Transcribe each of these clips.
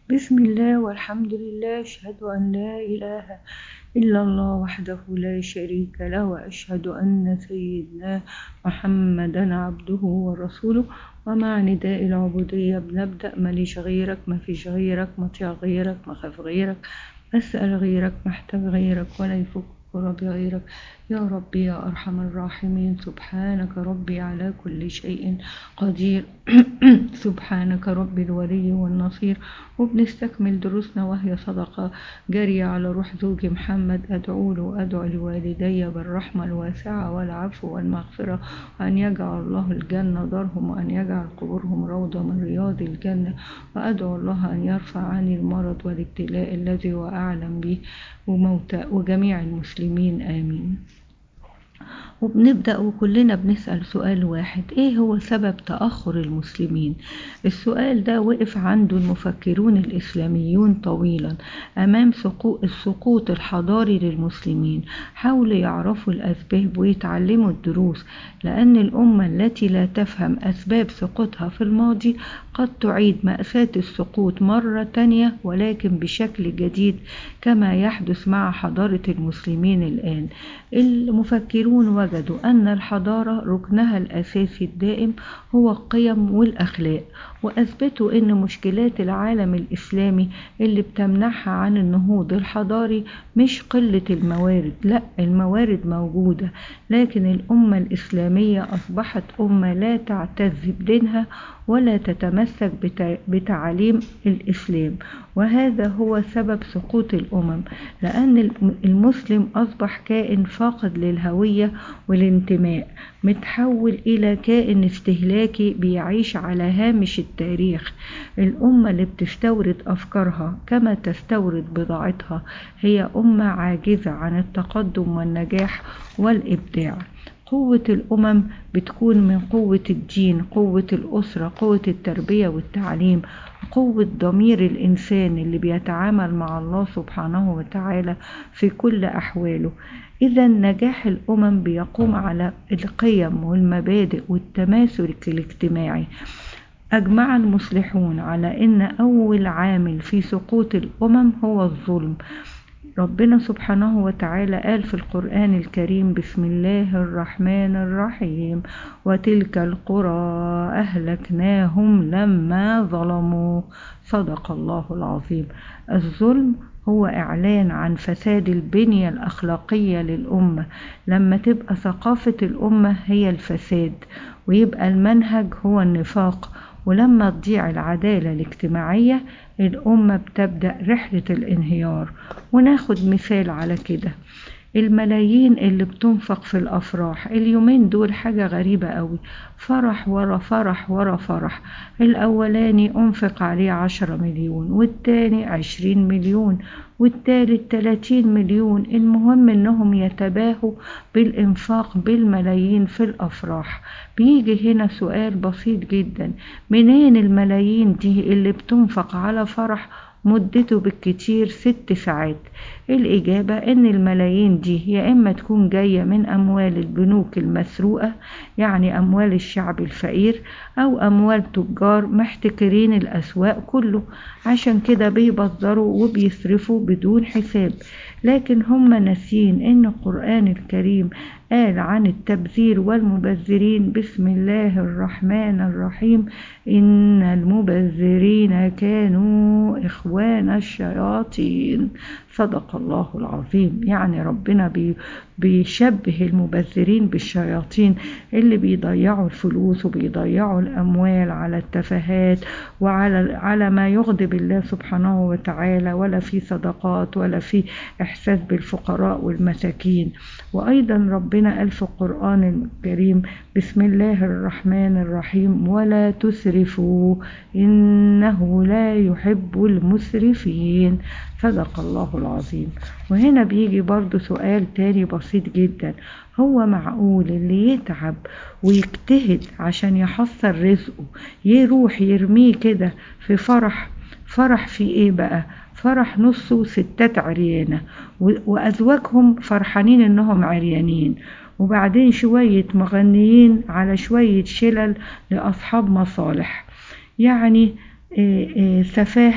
بسم الله والحمد لله، أشهد أن لا إله إلا الله وحده لا شريك له، وأشهد أن سيدنا محمدا عبده ورسوله. ومع نداء العبودية بنبدأ: ماليش غيرك، مفيش غيرك، مطيع غيرك، مخاف غيرك، أسأل غيرك، محتاج غيرك، ولا يفك كرب غيرك. يا ربي يا أرحم الراحمين، سبحانك ربي على كل شيء قدير. سبحانك ربي الولي والنصير. وبنستكمل دروسنا وهي صدقة جارية على روح زوجي محمد. أدعو له وأدعو لوالدي بالرحمة الواسعة والعفو والمغفرة، وأن يجعل الله الجنة دارهم، وأن يجعل قبورهم روضة من رياض الجنة. وأدعو الله أن يرفع عني المرض والابتلاء الذي هو أعلم به، وموتى وجميع المسلمين آمين. وبنبدأ وكلنا بنسأل سؤال واحد: ايه هو سبب تأخر المسلمين؟ السؤال ده وقف عنده المفكرون الإسلاميون طويلا أمام السقوط الحضاري للمسلمين. حاولوا يعرفوا الأسباب ويتعلموا الدروس، لأن الأمة التي لا تفهم أسباب سقوطها في الماضي قد تعيد مأساة السقوط مرة تانية، ولكن بشكل جديد، كما يحدث مع حضارة المسلمين الآن. المفكرون وجدوا أن الحضارة ركنها الأساسي الدائم هو القيم والأخلاق، وأثبتوا أن مشكلات العالم الإسلامي اللي بتمنعها عن النهوض الحضاري مش قلة الموارد، لا، الموارد موجودة، لكن الأمة الإسلامية أصبحت أمة لا تعتز بدينها ولا تتمسك بتعاليم الإسلام، وهذا هو سبب سقوط الأمم. لأن المسلم أصبح كائن فاقد للهوية والانتماء، متحول إلى كائن استهلاكي بيعيش على هامش التاريخ. الأمة اللي بتستورد أفكارها كما تستورد بضاعتها هي أمة عاجزة عن التقدم والنجاح والإبداع. قوة الأمم بتكون من قوة الدين، قوة الأسرة، قوة التربية والتعليم، قوة ضمير الإنسان اللي بيتعامل مع الله سبحانه وتعالى في كل أحواله. إذا نجاح الأمم بيقوم على القيم والمبادئ والتماسك الاجتماعي. أجمع المصلحون على أن أول عامل في سقوط الأمم هو الظلم. ربنا سبحانه وتعالى قال في القرآن الكريم: بسم الله الرحمن الرحيم: وتلك القرى أهلكناهم لما ظلموا. صدق الله العظيم. الظلم هو إعلان عن فساد البنية الأخلاقية للأمة، لما تبقى ثقافة الأمة هي الفساد، ويبقى المنهج هو النفاق، ولما تضيع العدالة الاجتماعية الأمة بتبدأ رحلة الانهيار. وناخد مثال على كده: الملايين اللي بتنفق في الأفراح اليومين دول حاجة غريبة قوي، فرح ورا فرح ورا فرح. الأولاني أنفق عليه 10 مليون، والتاني 20 مليون، والتالت 30 مليون. المهم إنهم يتباهوا بالإنفاق بالملايين في الأفراح. بيجي هنا سؤال بسيط جدا: منين الملايين دي اللي بتنفق على فرح مدته بالكتير 6 ساعات؟ الإجابة إن الملايين دي يا إما تكون جاية من أموال البنوك المسروقة، يعني أموال الشعب الفقير، أو أموال تجار محتكرين الأسواق كله، عشان كده بيبذروا وبيصرفوا بدون حساب. لكن هم ناسين إن القرآن الكريم قال عن التبذير والمبذرين: بسم الله الرحمن الرحيم: إن المبذرين كانوا إخوان الشياطين. صدق الله العظيم. يعني ربنا بيشبه المبذرين بالشياطين اللي بيضيعوا الفلوس وبيضيعوا الأموال على التفاهات وعلى ما يغضب الله سبحانه وتعالى، ولا في صدقات ولا في إحساس بالفقراء والمساكين. وأيضا ربنا قال في القرآن الكريم: بسم الله الرحمن الرحيم: ولا تسرفوا إنه لا يحب المسرفين. صدق الله العظيم. وهنا بيجي برضو سؤال تاني بسيط جدا: هو معقول اللي يتعب ويجتهد عشان يحصل رزقه يروح يرميه كده في فرح؟ فرح في ايه بقى؟ فرح نصه ستات عريانة وأزواجهم فرحانين إنهم عريانين، وبعدين شوية مغنيين على شوية شلل لأصحاب مصالح. يعني سفاهة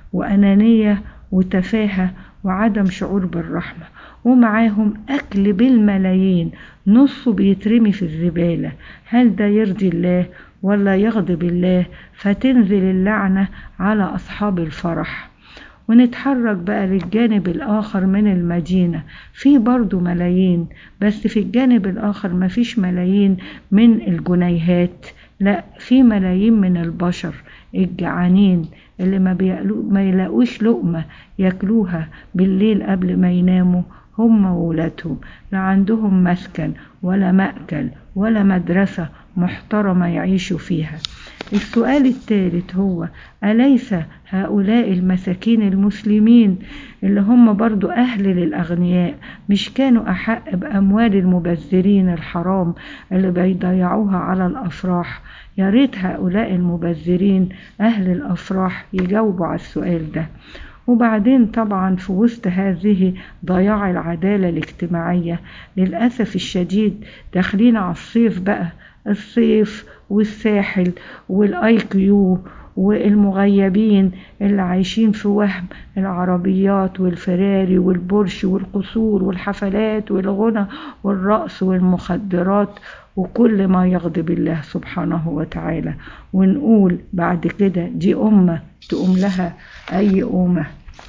وأنانية وتفاهة وعدم شعور بالرحمة، ومعاهم أكل بالملايين نصه بيترمي في الزبالة. هل ده يرضي الله ولا يغضب الله؟ فتنزل اللعنة على أصحاب الفرح. ونتحرك بقى للجانب الآخر من المدينة، في برضو ملايين، بس في الجانب الآخر مفيش ملايين من الجنيهات، لا، في ملايين من البشر الجعانين اللي ما يلاقوش لقمة ياكلوها بالليل قبل ما يناموا، هم وولادهم لا عندهم مسكن ولا مأكل ولا مدرسة محترمة يعيشوا فيها. السؤال الثالث هو: أليس هؤلاء المساكين المسلمين اللي هم برضو أهل للأغنياء مش كانوا أحق بأموال المبذرين الحرام اللي بيضيعوها على الأفراح؟ يا ريت هؤلاء المبذرين أهل الأفراح يجاوبوا على السؤال ده. وبعدين طبعا في وسط هذه ضياع العدالة الاجتماعية للأسف الشديد داخلين على الصيف بقى، الصيف والساحل والاي كيو والمغيبين اللي عايشين في وهم العربيات والفراري والبورش والقصور والحفلات والغنى والرقص والمخدرات وكل ما يغضب الله سبحانه وتعالى. ونقول بعد كده دي أمة تقوم لها أي أمة.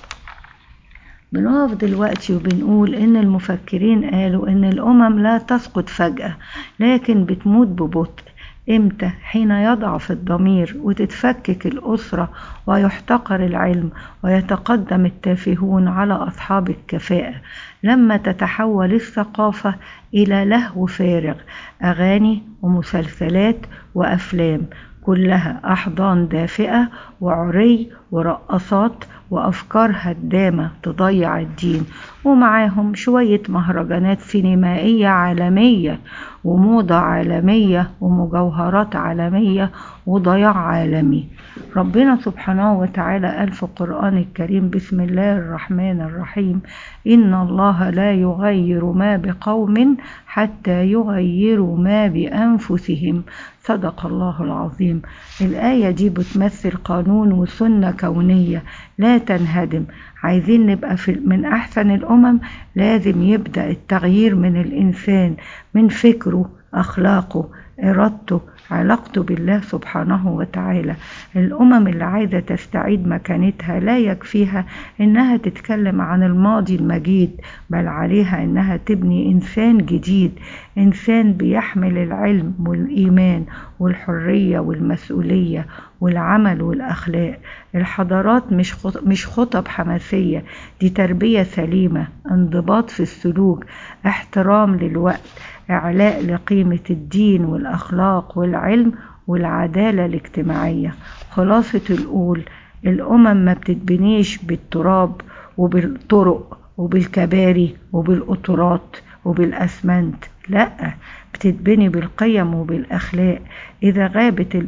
بنقف دلوقتي وبنقول إن المفكرين قالوا إن الأمم لا تسقط فجأة لكن بتموت ببطء. إمتى؟ حين يضعف الضمير وتتفكك الأسرة ويحتقر العلم ويتقدم التافهون على أصحاب الكفاءة، لما تتحول الثقافة إلى لهو فارغ، أغاني ومسلسلات وأفلام كلها أحضان دافئة وعري ورقصات وأفكار هدامة تضيع الدين، ومعاهم شوية مهرجانات سينمائية عالمية وموضة عالمية ومجوهرات عالمية وضياع عالمي. ربنا سبحانه وتعالى قال في القرآن الكريم: بسم الله الرحمن الرحيم: إن الله لا يغير ما بقوم حتى يغيروا ما بأنفسهم. صدق الله العظيم. الآية دي بتمثل قانون وسنة كونية لا تنهدم. عايزين نبقى من أحسن الأمم، لازم يبدأ التغيير من الإنسان، من فكره، أخلاقه، إرادته، علاقته بالله سبحانه وتعالى. الأمم اللي عايزة تستعيد مكانتها لا يكفيها إنها تتكلم عن الماضي المجيد، بل عليها إنها تبني إنسان جديد، إنسان بيحمل العلم والإيمان والحرية والمسؤولية والعمل والأخلاق. الحضارات مش خطب حماسية، دي تربية سليمة، انضباط في السلوك، احترام للوقت، إعلاء لقيمة الدين والأخلاق والعلم والعدالة الاجتماعية. خلاصة القول: الأمم ما بتتبنيش بالتراب وبالطرق وبالكباري وبالقطورات وبالأسمنت، لا، بتتبني بالقيم وبالأخلاق. إذا غابت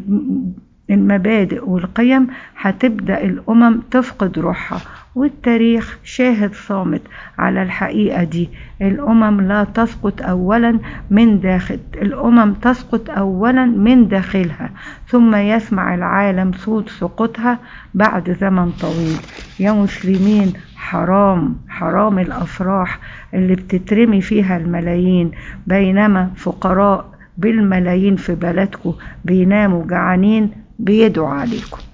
المبادئ والقيم هتبدأ الأمم تفقد روحها، والتاريخ شاهد صامت على الحقيقة دي. الأمم تسقط أولا من داخلها، ثم يسمع العالم صوت سقوطها بعد زمن طويل. يا مسلمين، حرام الأفراح اللي بتترمي فيها الملايين، بينما فقراء بالملايين في بلدكم بيناموا جعانين بيدعوا عليكم.